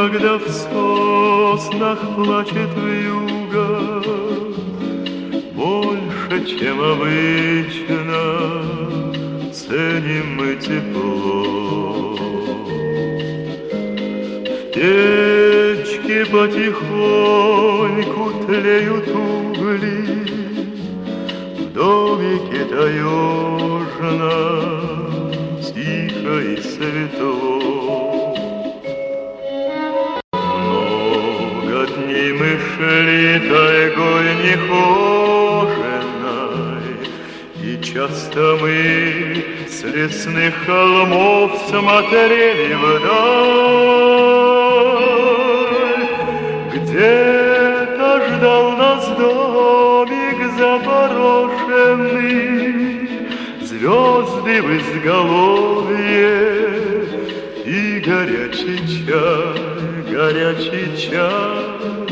когда в соснах плачет вьюга, больше, чем обычно, ценим мы тепло. В печке потихоньку тлеют угли, в домике таежно тихо и светло. Много дней мы шли тайгой нехоженой, и часто мы с лесных холмов смотрели вдаль. Где-то ждал нас домик заброшенный, звезды в изголовье и горячий чай.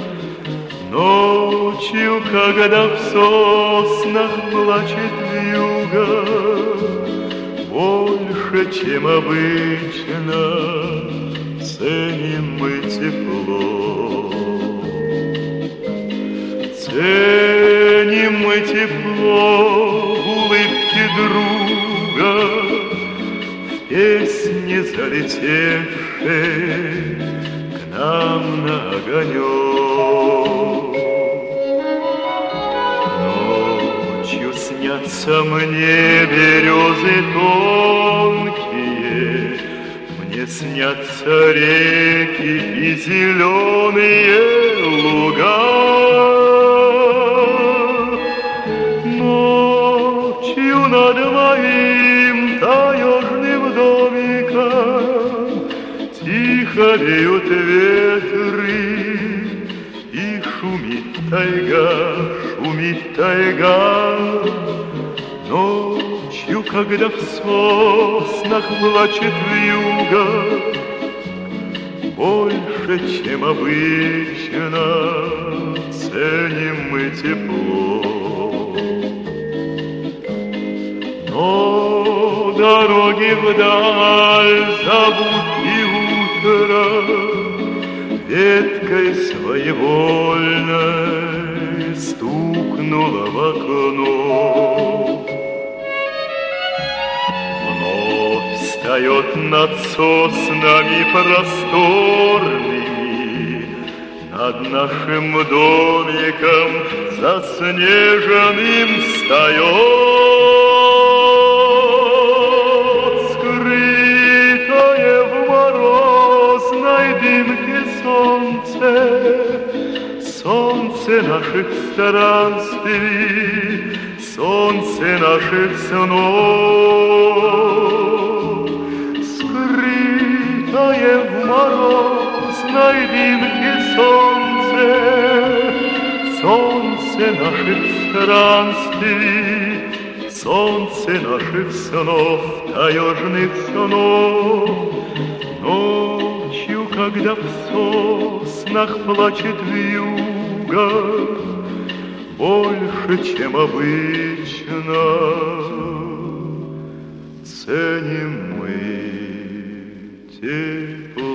Ночью, когда в соснах плачет вьюга, больше, чем обычно, ценим мы тепло. Ценим мы тепло улыбки друга, в песне залетевшей к нам на огонек. Ночью снятся мне березы тонкие, мне снятся реки и зеленые луга. Ночью над моим таежным домиком тихо веют ветры, и шумит тайга. Ночью, когда в соснах плачет вьюга, больше, чем обычно, ценим мы тепло. Но дороги вдаль зовут и утро веткой своевольной стукнула в окно. Вновь встает над соснами просторными, над нашим домиком заснеженным встает, скрытое в морозной дымке солнце наших странствий, солнце наших снов, скрытое в морозной дымке солнце наших странствий, солнце наших снов, таежных снов. Ночью, когда в соснах плачет вьюга, больше, чем обычно, ценим мы тепло.